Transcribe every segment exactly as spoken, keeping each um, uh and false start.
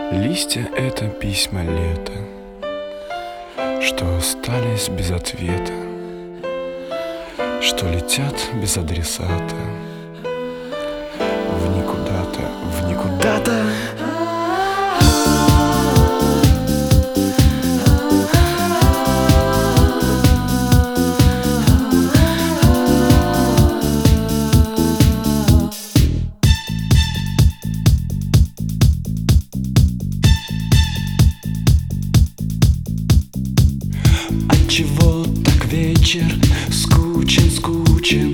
Листья — это письма лета, что остались без ответа, что летят без адресата в никуда-то, в никуда-то. Отчего так вечер скучен, скучен?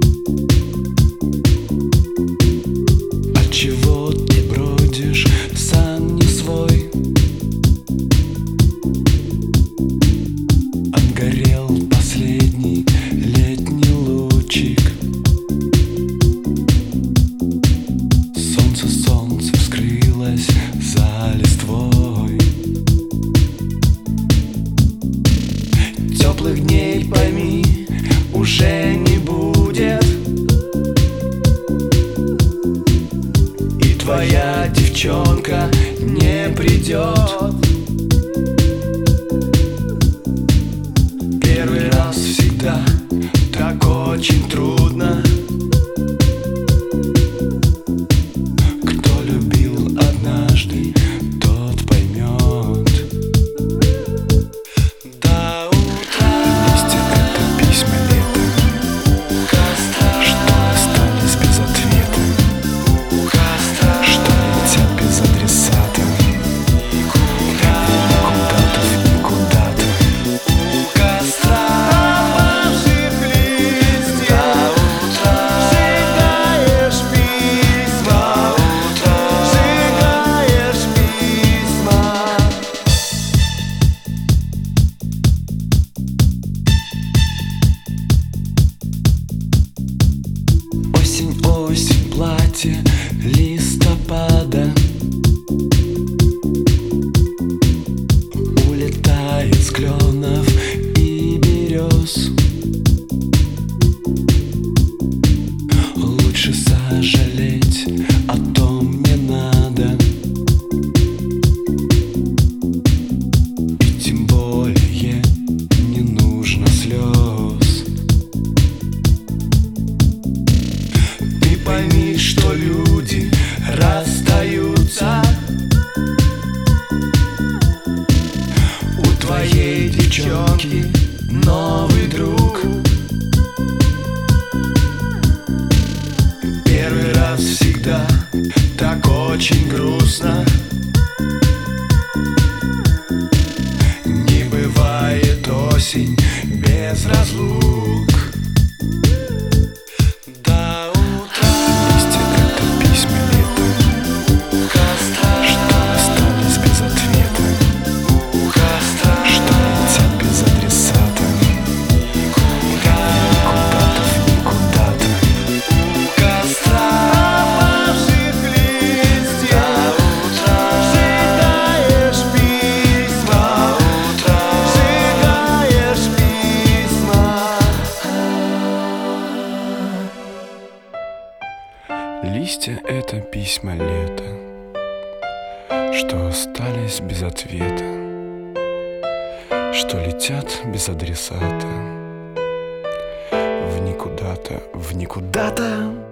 Отчего ты бродишь сам не свой? Отгорел последний летний лучик. Солнце, солнце скрылось за листвой. Теплых дней, пойми, уже не будет, и твоя девчонка не придет. Первый раз всегда так очень трудно. Кто любил однажды, тот поймет. Осень, платье листопада улетает с кленов и берез. Лучше сожалеть о том не надо, и тем более не нужно слез. Пойми, что люди расстаются. У твоей девчонки новый друг. Первый раз всегда так очень грустно. Не бывает осень без разлук. Листья — это письма лета, что остались без ответа, что летят без адресата в никуда-то, в никуда-то.